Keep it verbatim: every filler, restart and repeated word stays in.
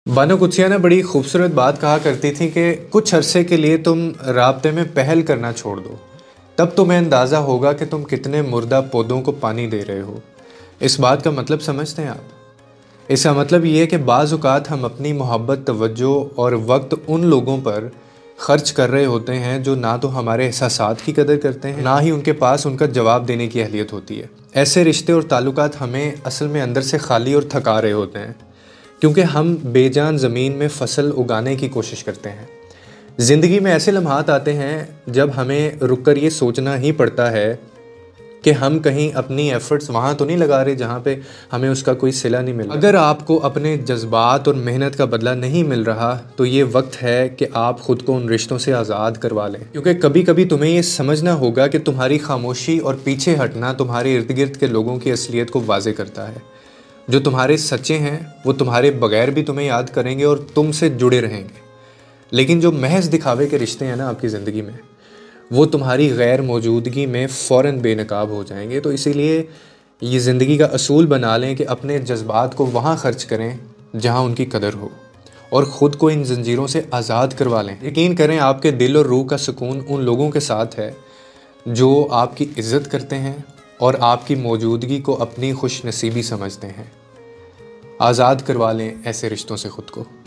बानो कुद्सिया ने बड़ी खूबसूरत बात कहा करती थी कि कुछ अरसे के लिए तुम राब्ते में पहल करना छोड़ दो, तब तुम्हें अंदाज़ा होगा कि तुम कितने मुर्दा पौधों को पानी दे रहे हो। इस बात का मतलब समझते हैं आप? इसका मतलब ये है कि बाज़ औक़ात हम अपनी मोहब्बत, तवज्जो और वक्त उन लोगों पर ख़र्च कर रहे होते हैं जो ना तो हमारे एहसासात की कदर करते हैं, ना ही उनके पास उनका जवाब देने की अहलियत होती है। ऐसे रिश्ते और ताल्लुकात हमें असल में अंदर से खाली और थका रहे होते हैं, क्योंकि हम बेजान ज़मीन में फसल उगाने की कोशिश करते हैं। ज़िंदगी में ऐसे लम्हात आते हैं जब हमें रुक कर ये सोचना ही पड़ता है कि हम कहीं अपनी एफ़र्ट्स वहाँ तो नहीं लगा रहे जहाँ पे हमें उसका कोई सिला नहीं मिल रहा। अगर आपको अपने जज्बात और मेहनत का बदला नहीं मिल रहा, तो ये वक्त है कि आप ख़ुद को उन रिश्तों से आज़ाद करवा लें, क्योंकि कभी कभी तुम्हें ये समझना होगा कि तुम्हारी खामोशी और पीछे हटना तुम्हारे इर्द गिर्द के लोगों की असलियत को वाज़े करता है। जो तुम्हारे सच्चे हैं वो तुम्हारे बगैर भी तुम्हें याद करेंगे और तुमसे जुड़े रहेंगे, लेकिन जो महज दिखावे के रिश्ते हैं ना आपकी ज़िंदगी में, वो तुम्हारी गैर मौजूदगी में फ़ौरन बेनकाब हो जाएंगे। तो इसीलिए ये ज़िंदगी का असूल बना लें कि अपने जज्बात को वहाँ ख़र्च करें जहाँ उनकी कदर हो, और ख़ुद को इन ज़ंजीरों से आज़ाद करवा लें। यकीन करें, आपके दिल और रूह का सुकून उन लोगों के साथ है जो आपकी इज़्ज़त करते हैं और आपकी मौजूदगी को अपनी खुशनसीबी समझते हैं। आज़ाद करवा लें ऐसे रिश्तों से ख़ुद को।